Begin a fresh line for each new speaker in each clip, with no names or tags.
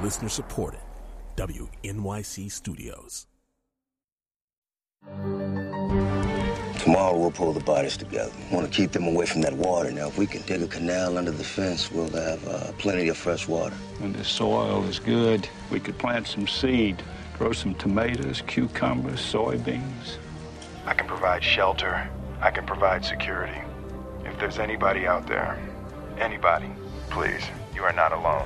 Listener supported. WNYC Studios.
Tomorrow we'll pull the bodies together. We want to keep them away from that water. Now, if we can dig a canal under the fence, we'll have plenty of fresh water.
When the soil is good, we could plant some seed, grow some tomatoes, cucumbers, soybeans.
I can provide shelter. I can provide security. If there's anybody out there, anybody, please, you are not alone.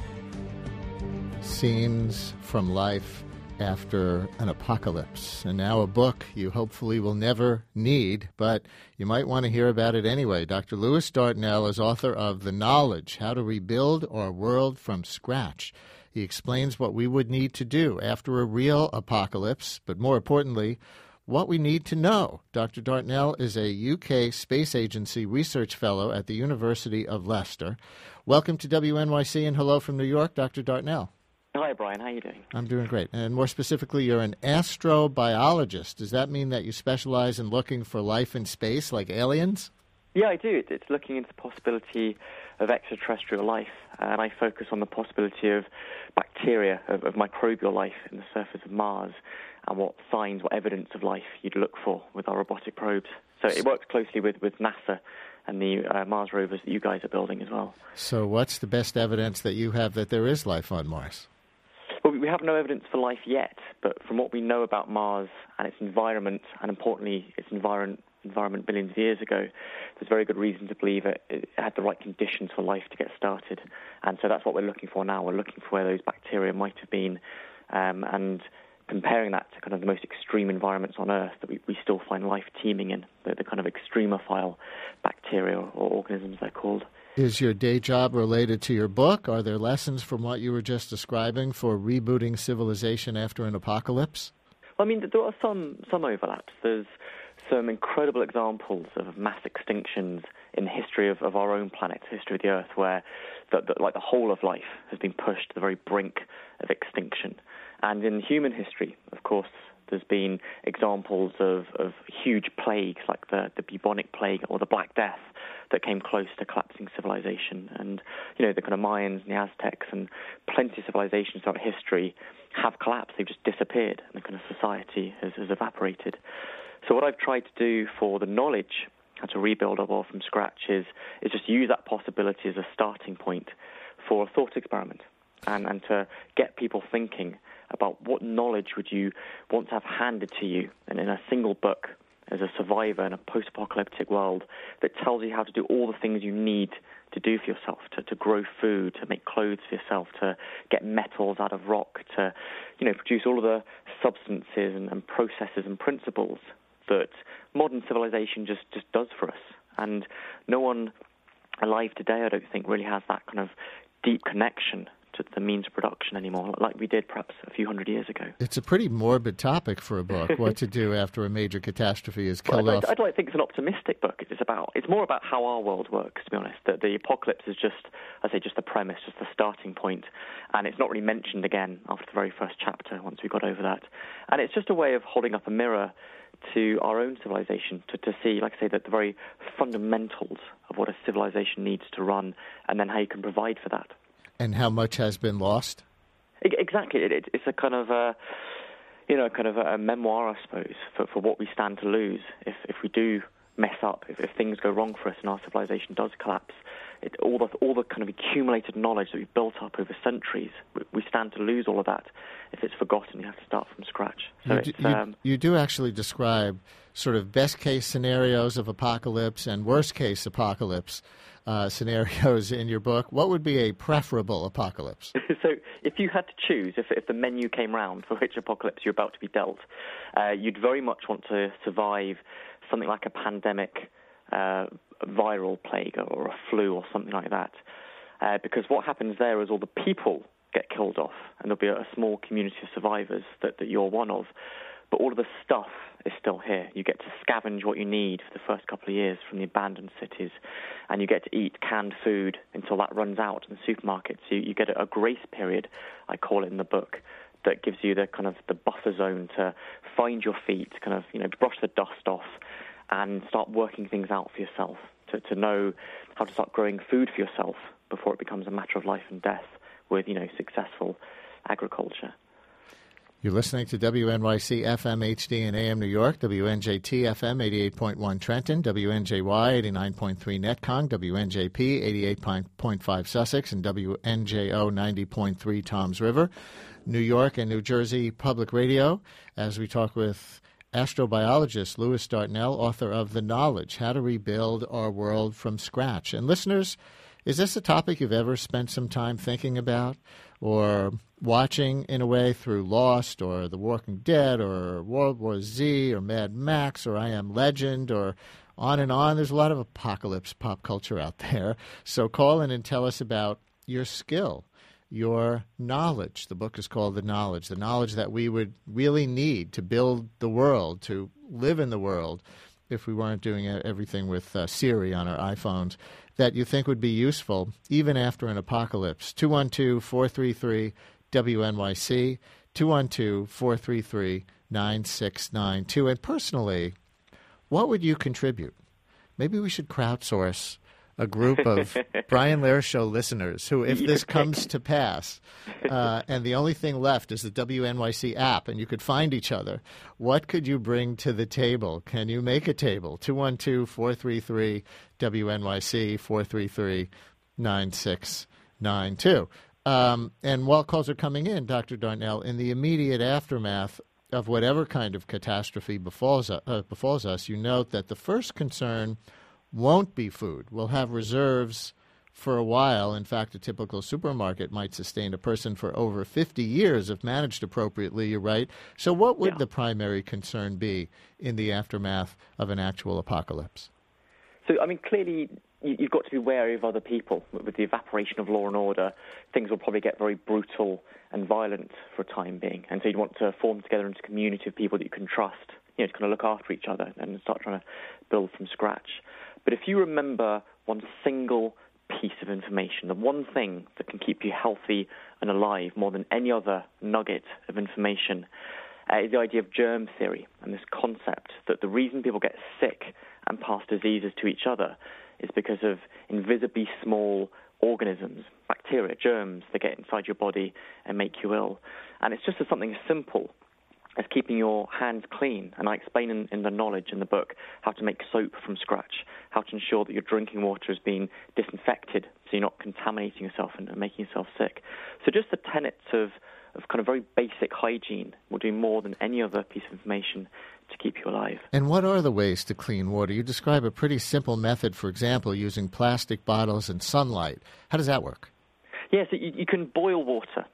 Scenes from life after an apocalypse. And now a book you hopefully will never need, but you might want to hear about it anyway. Dr. Lewis Dartnell is author of The Knowledge, How to Rebuild Our World from Scratch. He explains what we would need to do after a real apocalypse, but more importantly, what we need to know. Dr. Dartnell is a UK Space Agency Research Fellow at the University of Leicester. Welcome to WNYC and hello from New York, Dr. Dartnell.
Hi, Brian. How are you doing?
I'm doing great. And more specifically, you're an astrobiologist. Does that mean that you specialize in looking for life in space, like aliens?
Yeah, I do. It's looking into the possibility of extraterrestrial life, and I focus on the possibility of bacteria, of microbial life in the surface of Mars, and what signs, what evidence of life you'd look for with our robotic probes. So it works closely with NASA and the Mars rovers that you guys are building as well.
So what's the best evidence that you have that there is life on Mars?
Well, we have no evidence for life yet, but from what we know about Mars and its environment, and importantly, its environment billions of years ago, there's very good reason to believe it had the right conditions for life to get started. And so that's what we're looking for now. We're looking for where those bacteria might have been, and comparing that to kind of the most extreme environments on Earth that we still find life teeming in, the kind of extremophile bacteria or organisms they're called.
Is your day job related to your book? Are there lessons from what you were just describing for rebooting civilization after an apocalypse?
I mean, there are some overlaps. There's some incredible examples of mass extinctions in the history of our own planet, history of the Earth, where the whole of life has been pushed to the very brink of extinction. And in human history, of course, there's been examples of huge plagues like the bubonic plague or the Black Death that came close to collapsing civilization. And, the kind of Mayans and the Aztecs and plenty of civilizations throughout history have collapsed. They've just disappeared, and the kind of society has evaporated. So what I've tried to do for The Knowledge, how to rebuild our world from scratch, is just use that possibility as a starting point for a thought experiment and to get people thinking about what knowledge would you want to have handed to you and in a single book as a survivor in a post-apocalyptic world that tells you how to do all the things you need to do for yourself, to grow food, to make clothes for yourself, to get metals out of rock, to produce all of the substances and processes and principles that modern civilization just does for us. And no one alive today, I don't think, really has that kind of deep connection to the means of production anymore, like we did perhaps a few hundred years ago.
It's a pretty morbid topic for a book, what to do after a major catastrophe is killed off.
I'd like to think it's an optimistic book. It's more about how our world works, to be honest. The apocalypse is just the premise, just the starting point, and it's not really mentioned again after the very first chapter once we got over that. And it's just a way of holding up a mirror to our own civilization, to see, like I say, that the very fundamentals of what a civilization needs to run, and then how you can provide for that.
And how much has been lost?
Exactly. It's a kind of a memoir, I suppose, for what we stand to lose if we do mess up, if things go wrong for us and our civilization does collapse. All the kind of accumulated knowledge that we've built up over centuries, we stand to lose all of that if it's forgotten. You have to start from scratch. So
you do actually describe sort of best-case scenarios of apocalypse and worst-case apocalypse scenarios in your book. What would be a preferable apocalypse?
So if you had to choose, if the menu came round for which apocalypse you're about to be dealt, you'd very much want to survive something like a pandemic viral plague or a flu or something like that. Because what happens there is all the people get killed off, and there'll be a small community of survivors that you're one of. But all of the stuff is still here. You get to scavenge what you need for the first couple of years from the abandoned cities, and you get to eat canned food until that runs out in the supermarkets. You get a grace period, I call it in the book, that gives you the kind of the buffer zone to find your feet, kind of brush the dust off, and start working things out for yourself. To know how to start growing food for yourself before it becomes a matter of life and death with, successful agriculture.
You're listening to WNYC FM HD and AM New York, WNJT FM 88.1 Trenton, WNJY 89.3 Netcong, WNJP 88.5 Sussex, and WNJO 90.3 Toms River, New York and New Jersey Public Radio, as we talk with astrobiologist Lewis Dartnell, author of The Knowledge, How to Rebuild Our World from Scratch. And listeners, is this a topic you've ever spent some time thinking about or watching in a way through Lost or The Walking Dead or World War Z or Mad Max or I Am Legend or on and on? There's a lot of apocalypse pop culture out there. So call in and tell us about your skill, your knowledge. The book is called The knowledge that we would really need to build the world, to live in the world, if we weren't doing everything with Siri on our iPhones, that you think would be useful even after an apocalypse. 212-433-WNYC, 212-433-9692. And personally, what would you contribute? Maybe we should crowdsource a group of Brian Lehrer Show listeners who, if this comes to pass, and the only thing left is the WNYC app, and you could find each other, what could you bring to the table? Can you make a table? 212-433-WNYC, 433-9692. And while calls are coming in, Dr. Dartnell, in the immediate aftermath of whatever kind of catastrophe befalls us, you note that the first concern won't be food. We'll have reserves for a while. In fact, a typical supermarket might sustain a person for over 50 years if managed appropriately, you're right. So what would the primary concern be in the aftermath of an actual apocalypse?
So, clearly you've got to be wary of other people. With the evaporation of law and order, things will probably get very brutal and violent for a time being. And so you'd want to form together into a community of people that you can trust, to kind of look after each other and start trying to build from scratch. But if you remember one single piece of information, the one thing that can keep you healthy and alive more than any other nugget of information, is the idea of germ theory and this concept that the reason people get sick and pass diseases to each other is because of invisibly small organisms, bacteria, germs that get inside your body and make you ill. And it's just something as simple as keeping your hands clean. And I explain in the knowledge in the book how to make soap from scratch, how to ensure that your drinking water is being disinfected so you're not contaminating yourself and making yourself sick. So just the tenets of kind of very basic hygiene will do more than any other piece of information to keep you alive. And
what are the ways to clean water? You describe a pretty simple method, for example, using plastic bottles and sunlight. How does that work?
Yes, you can boil water.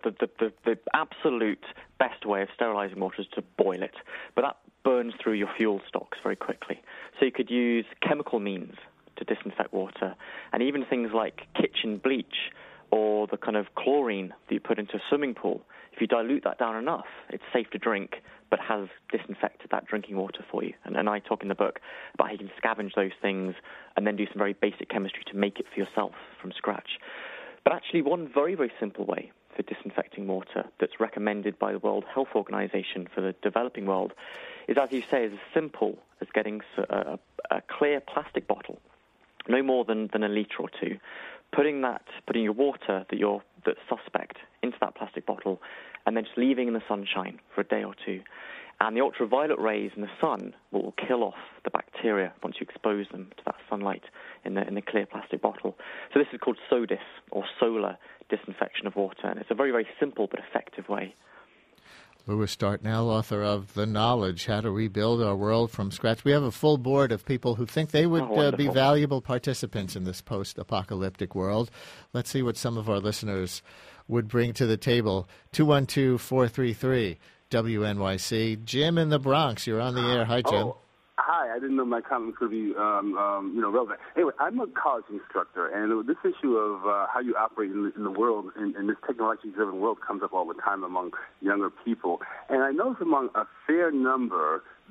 The absolute best way of sterilizing water is to boil it, but that burns through your fuel stocks very quickly. So you could use chemical means to disinfect water, and even things like kitchen bleach or the kind of chlorine that you put into a swimming pool. If you dilute that down enough, it's safe to drink, but has disinfected that drinking water for you. And I talk in the book about how you can scavenge those things and then do some very basic chemistry to make it for yourself from scratch. But actually, one very, very simple way for disinfecting water that's recommended by the World Health Organization for the developing world is, as you say, as simple as getting a clear plastic bottle, no more than a litre or two, putting your water that's suspect into that plastic bottle, and then just leaving in the sunshine for a day or two. And the ultraviolet rays in the sun will kill off the bacteria once you expose them to that sunlight in the clear plastic bottle. So this is called SODIS, or solar disinfection of water, and it's a very, very simple but effective way.
Lewis Dartnell, author of The Knowledge, How to Rebuild Our World from Scratch. We have a full board of people who think they would be valuable participants in this post-apocalyptic world. Let's see what some of our listeners would bring to the table. 212-433-WNYC. Jim in the Bronx, you're on the air. Hi, Jim.
Oh, hi. I didn't know my comment could be relevant. Anyway, I'm a college instructor, and this issue of how you operate in the world, in this technology-driven world, comes up all the time among younger people. And I notice among a fair number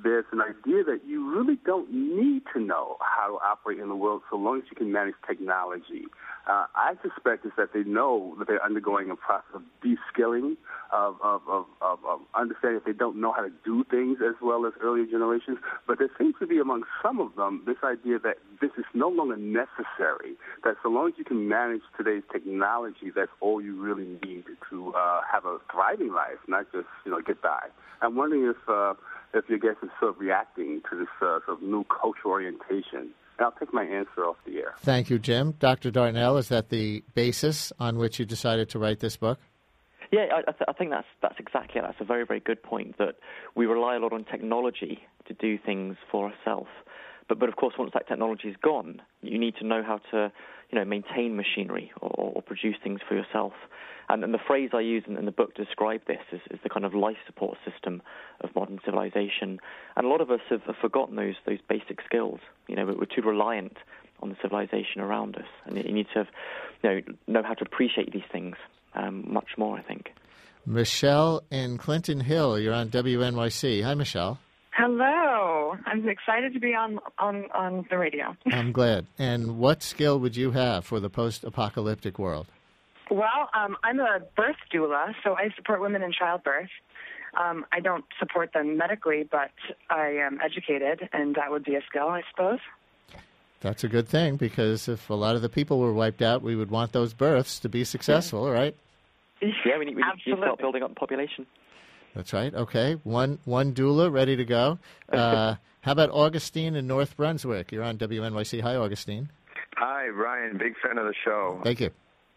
there's an idea that you really don't need to know how to operate in the world so long as you can manage technology. I suspect is that they know that they're undergoing a process of de-skilling, of understanding that they don't know how to do things as well as earlier generations. But there seems to be among some of them this idea that this is no longer necessary, that so long as you can manage today's technology, that's all you really need to have a thriving life, not just, get by. I'm wondering if your guest is sort of reacting to this sort of new cultural orientation. And I'll take my answer off the air.
Thank you, Jim. Dr. Dartnell, is that the basis on which you decided to write this book?
Yeah, I think that's exactly it. That's a very, very good point, that we rely a lot on technology to do things for ourselves. But of course, once that technology is gone, you need to know how to, maintain machinery or produce things for yourself. And the phrase I use in the book to describe this is the kind of life support system of modern civilization. And a lot of us have forgotten those basic skills. We're too reliant on the civilization around us, and you need to know how to appreciate these things much more, I think.
Michelle in Clinton Hill, you're on WNYC. Hi, Michelle.
Hello. I'm excited to be on the radio.
I'm glad. And what skill would you have for the post-apocalyptic world?
Well, I'm a birth doula, so I support women in childbirth. I don't support them medically, but I am educated, and that would be a skill, I suppose.
That's a good thing, because if a lot of the people were wiped out, we would want those births to be successful, right?
Yeah, we need to start building up the population.
That's right. Okay. One doula ready to go. How about Augustine in North Brunswick? You're on WNYC. Hi, Augustine.
Hi, Ryan. Big fan of the show.
Thank you.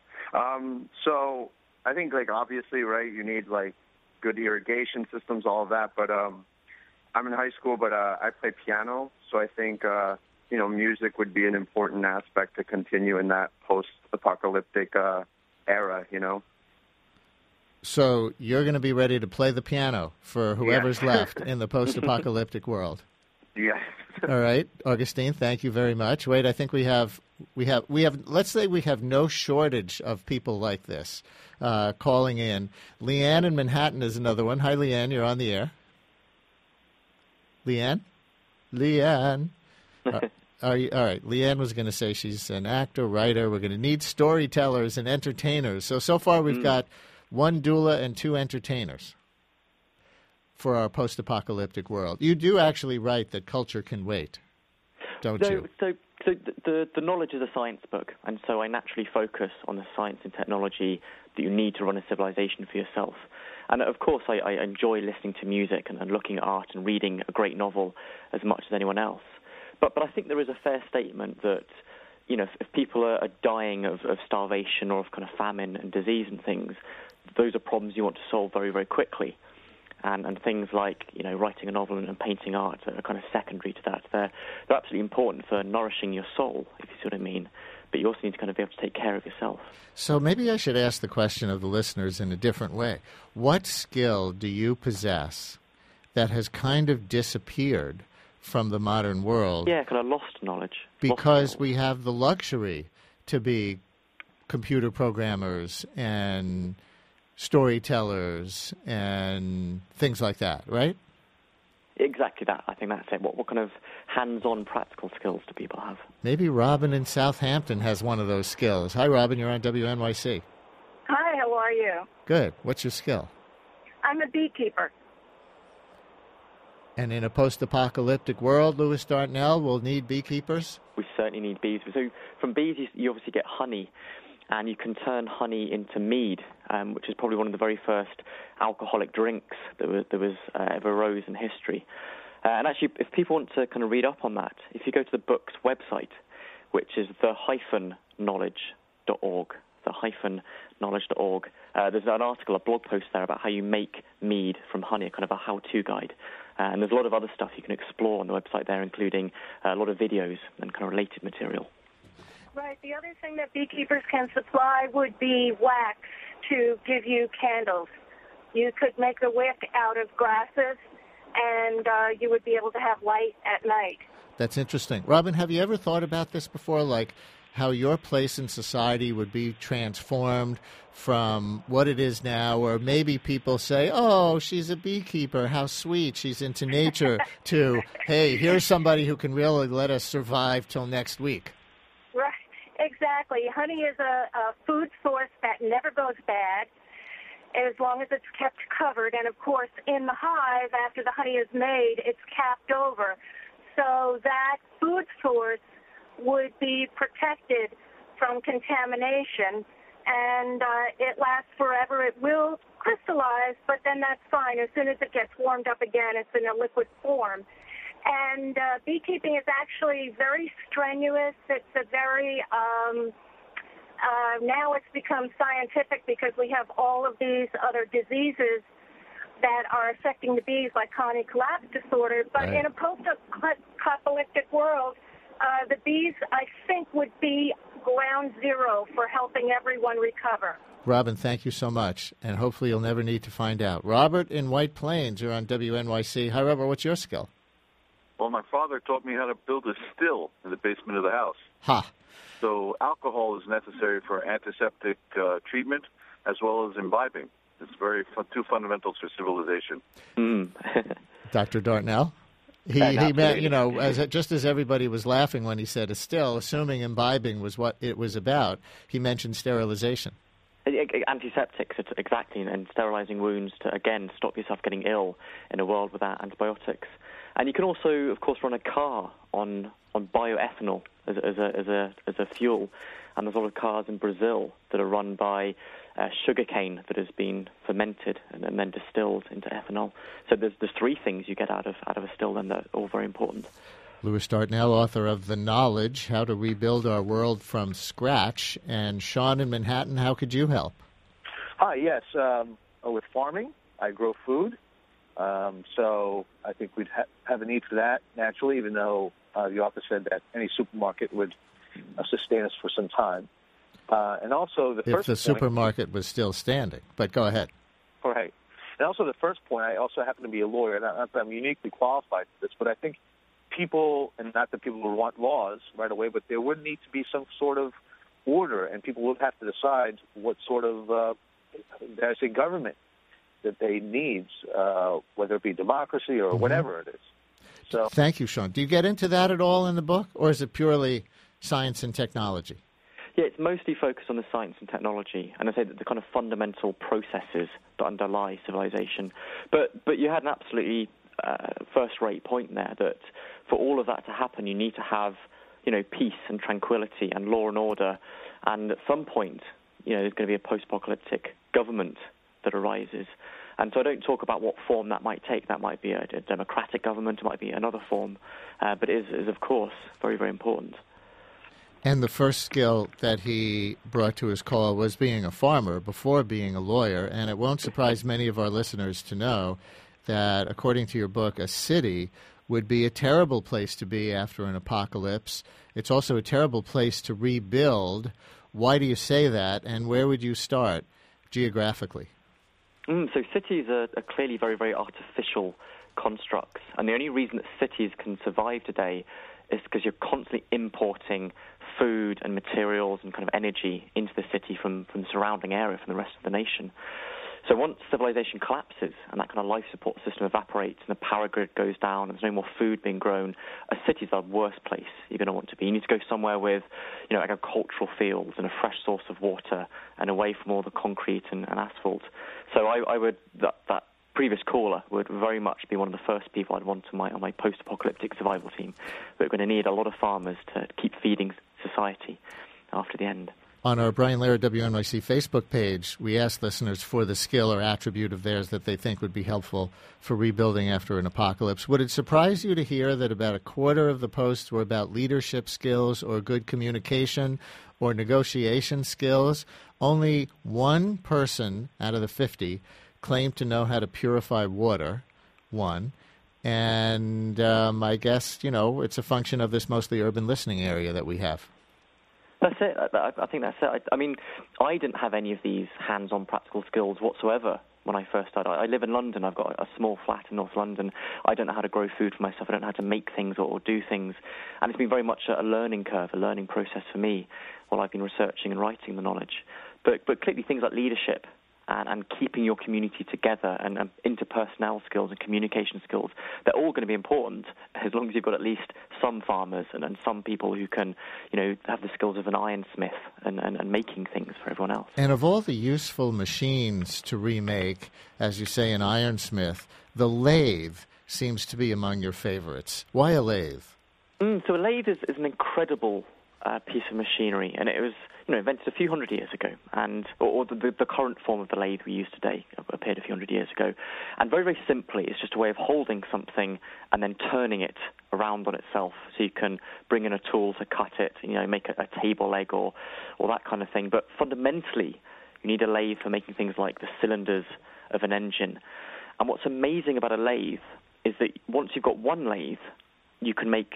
So I think, obviously, right, you need, good irrigation systems, all of that. But I'm in high school, but I play piano. So I think, music would be an important aspect to continue in that post-apocalyptic era,
So you're going to be ready to play the piano for whoever's left in the post-apocalyptic world.
Yes.
All right, Augustine, thank you very much. Wait, I think we have. Let's say we have no shortage of people like this calling in. Leanne in Manhattan is another one. Hi, Leanne, you're on the air. Leanne. Are you all right? Leanne was going to say she's an actor, writer. We're going to need storytellers and entertainers. So far we've got one doula and two entertainers for our post-apocalyptic world. You do actually write that culture can wait, don't you?
So the knowledge is a science book, and so I naturally focus on the science and technology that you need to run a civilization for yourself. And of course, I enjoy listening to music and looking at art and reading a great novel as much as anyone else. But I think there is a fair statement that, if people are dying of starvation or of kind of famine and disease and things, those are problems you want to solve very, very quickly. And things like, writing a novel and painting art are kind of secondary to that. They're absolutely important for nourishing your soul, if you see what I mean. But you also need to kind of be able to take care of yourself.
So maybe I should ask the question of the listeners in a different way. What skill do you possess that has kind of disappeared from the modern world?
Yeah, kind of lost knowledge.
Because we have the luxury to be computer programmers and storytellers and things like that, right?
Exactly that. I think that's it. What kind of hands-on practical skills do people have?
Maybe Robin in Southampton has one of those skills. Hi, Robin. You're on WNYC.
Hi, how are you?
Good. What's your skill?
I'm a beekeeper.
And in a post-apocalyptic world, Louis Dartnell, will need beekeepers?
We certainly need bees. So from bees, you obviously get honey, and you can turn honey into mead, which is probably one of the very first alcoholic drinks that ever arose in history. And actually, if people want to kind of read up on that, if you go to the book's website, which is the-knowledge.org, the-knowledge.org, there's an article, a blog post there about how you make mead from honey, a kind of a how-to guide. And there's a lot of other stuff you can explore on the website there, including a lot of videos and kind of related material.
Right. The other thing that beekeepers can supply would be wax to give you candles. You could make a wick out of grasses, and you would be able to have light at night.
That's interesting. Robin, have you ever thought about this before? Like how your place in society would be transformed from what it is now, or maybe people say, oh, she's a beekeeper, how sweet, she's into nature, to, hey, here's somebody who can really let us survive till next week.
Right, exactly. Honey is a food source that never goes bad as long as it's kept covered. And, of course, in the hive, after the honey is made, it's capped over. So that food source would be protected from contamination, and it lasts forever. It will crystallize, but then that's fine. As soon as it gets warmed up again, it's in a liquid form. And beekeeping is actually very strenuous. It's a very, now it's become scientific because we have all of these other diseases that are affecting the bees, like colony collapse disorder. But in a post-apocalyptic world, the bees, I think, would be ground zero for helping everyone recover.
Robin, thank you so much, and hopefully you'll never need to find out. Robert in White Plains, you're on WNYC. Hi, Robert, what's your skill?
Well, my father taught me how to build a still in the basement of the house.
Ha.
So alcohol is necessary for antiseptic treatment as well as imbibing. It's two fundamentals for civilization.
Dr. Dartnell? He meant, you know, just as everybody was laughing when he said a still, assuming imbibing was what it was about, he mentioned sterilization.
Antiseptics, exactly, and sterilizing wounds to, again, stop yourself getting ill in a world without antibiotics. And you can also, of course, run a car on bioethanol as a fuel. And there's a lot of cars in Brazil that are run by sugarcane that has been fermented and then distilled into ethanol. So there's three things you get out of a still, then, that are all very important.
Louis Dartnell, author of The Knowledge, How to Rebuild Our World from Scratch. And Sean in Manhattan, how could you help?
Hi, yes. With farming, I grow food. So I think we'd have a need for that naturally, even though the author said that any supermarket would sustain us for some time. And also
if the supermarket was still standing. But go ahead.
Right. And also the first point, I also happen to be a lawyer. Not that I'm uniquely qualified for this, but I think people, and not that people would want laws right away, but there would need to be some sort of order, and people would have to decide what sort of, government that they need, whether it be democracy or whatever it is. So,
thank you, Sean. Do you get into that at all in the book, or is it purely science and technology?
Yeah, it's mostly focused on the science and technology, and I say that the kind of fundamental processes that underlie civilization. But you had an absolutely first-rate point there, that for all of that to happen, you need to have, peace and tranquility and law and order, and at some point, there's going to be a post-apocalyptic government that arises. And so I don't talk about what form that might take. That might be a democratic government, it might be another form, but it is, of course, very, very important.
And the first skill that he brought to his call was being a farmer before being a lawyer. And it won't surprise many of our listeners to know that, according to your book, a city would be a terrible place to be after an apocalypse. It's also a terrible place to rebuild. Why do you say that, and where would you start geographically?
So cities are clearly very, very artificial constructs. And the only reason that cities can survive today is because you're constantly importing food and materials and kind of energy into the city from the surrounding area, from the rest of the nation. So once civilization collapses and that kind of life support system evaporates and the power grid goes down and there's no more food being grown, a city's the worst place you're going to want to be. You need to go somewhere with, agricultural fields and a fresh source of water and away from all the concrete and asphalt. So I would, that previous caller would very much be one of the first people I'd want on my post-apocalyptic survival team. We're going to need a lot of farmers to keep feeding society after the end.
On our Brian Lehrer WNYC Facebook page, we asked listeners for the skill or attribute of theirs that they think would be helpful for rebuilding after an apocalypse. Would it surprise you to hear that about a quarter of the posts were about leadership skills or good communication or negotiation skills? Only one person out of the 50 claimed to know how to purify water, one. And I guess, it's a function of this mostly urban listening area that we have.
That's it. I think that's it. I mean, I didn't have any of these hands-on practical skills whatsoever when I first started. I live in London. I've got a small flat in North London. I don't know how to grow food for myself. I don't know how to make things or do things. And it's been very much a learning curve, a learning process for me while I've been researching and writing the knowledge. But clearly things like leadership and keeping your community together and interpersonal skills and communication skills, they're all going to be important as long as you've got at least some farmers and some people who can, have the skills of an ironsmith and making things for everyone else.
And of all the useful machines to remake, as you say, an ironsmith, the lathe seems to be among your favorites. Why a lathe?
So a lathe is an incredible piece of machinery, and it was invented a few hundred years ago, or the current form of the lathe we use today appeared a few hundred years ago. And very, very simply, it's just a way of holding something and then turning it around on itself. So you can bring in a tool to cut it, make a table leg or that kind of thing. But fundamentally, you need a lathe for making things like the cylinders of an engine. And what's amazing about a lathe is that once you've got one lathe, you can make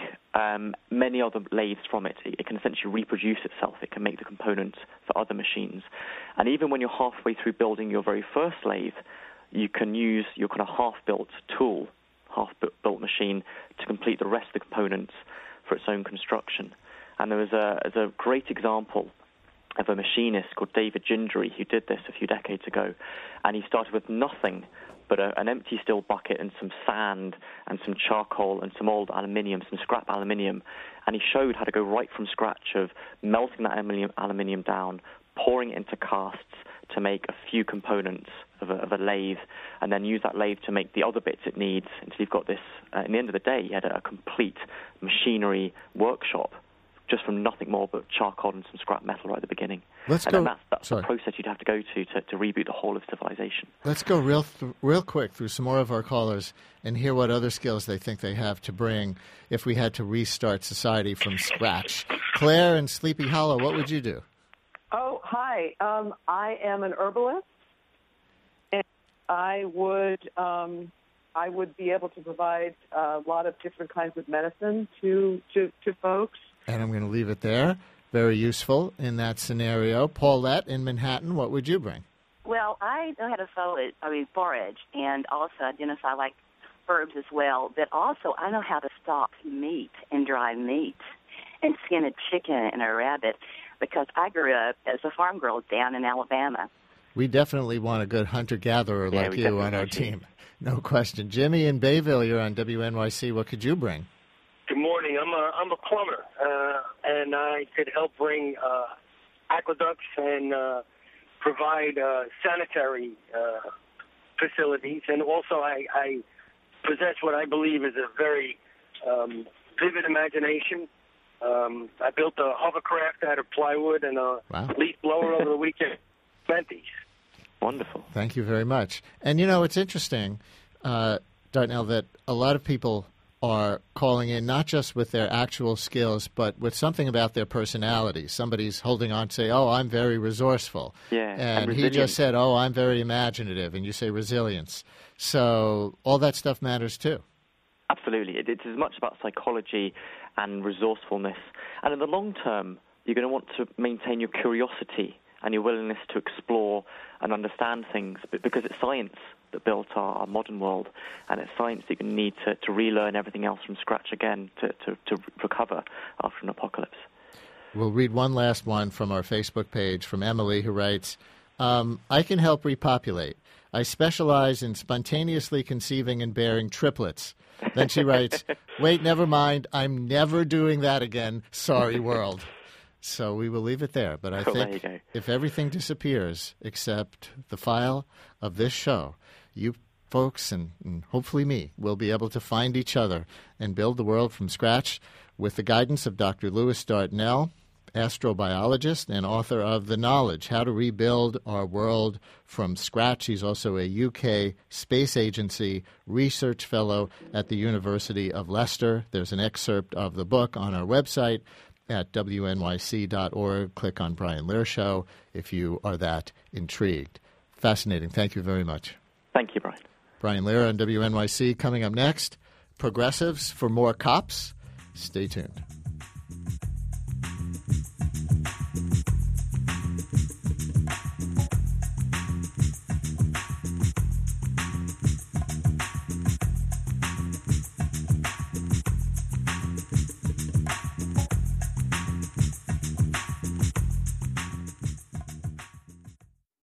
many other lathes from it. It can essentially reproduce itself. It can make the components for other machines. And even when you're halfway through building your very first lathe, you can use your kind of half-built tool, half-built machine, to complete the rest of the components for its own construction. And there was a great example of a machinist called David Gingery who did this a few decades ago. And he started with nothing but an empty steel bucket and some sand and some charcoal and some old aluminium, some scrap aluminium. And he showed how to go right from scratch of melting that aluminium down, pouring it into casts to make a few components of a lathe, and then use that lathe to make the other bits it needs until you've got this. In the end of the day, he had a complete machinery workshop just from nothing more but charcoal and some scrap metal right at the beginning. That's the process you'd have to go to reboot the whole of civilization.
Let's go real quick through some more of our callers and hear what other skills they think they have to bring if we had to restart society from scratch. Claire in Sleepy Hollow, what would you do?
Oh, hi. I am an herbalist, and I would be able to provide a lot of different kinds of medicine to folks.
And I'm going to leave it there. Very useful in that scenario. Paulette in Manhattan, what would you bring?
Well, I know how to forage, and also identify like herbs as well. But also, I know how to stock meat and dry meat and skin a chicken and a rabbit because I grew up as a farm girl down in Alabama.
We definitely want a good hunter-gatherer like you on our team. No question. Jimmy in Bayville, you're on WNYC. What could you bring?
Good morning. I'm a plumber, and I could help bring aqueducts and provide sanitary facilities. And also, I possess what I believe is a very vivid imagination. I built a hovercraft out of plywood and a leaf blower over the weekend. Plenty.
Wonderful.
Thank you very much. And, it's interesting, Dartnell, that a lot of people are calling in not just with their actual skills, but with something about their personality. Somebody's holding on to say, oh, I'm very resourceful.
Yeah,
and he just said, oh, I'm very imaginative, and you say resilience. So all that stuff matters too.
Absolutely. It's as much about psychology and resourcefulness. And in the long term, you're going to want to maintain your curiosity and your willingness to explore and understand things, because it's science that built our modern world, and it's science that you need to relearn everything else from scratch again to recover after an apocalypse.
We'll read one last one from our Facebook page from Emily, who writes, I can help repopulate. I specialize in spontaneously conceiving and bearing triplets. Then she writes, wait, never mind. I'm never doing that again. Sorry, world. So we will leave it there. But I think if everything disappears except the file of this show, you folks and hopefully me will be able to find each other and build the world from scratch with the guidance of Dr. Lewis Dartnell, astrobiologist and author of The Knowledge, How to Rebuild Our World from Scratch. He's also a UK Space Agency research fellow at the University of Leicester. There's an excerpt of the book on our website at wnyc.org. Click on Brian Lehrer Show if you are that intrigued. Fascinating. Thank you very much.
Thank you, Brian.
Brian Lehrer on WNYC. Coming up next, progressives for more cops. Stay tuned.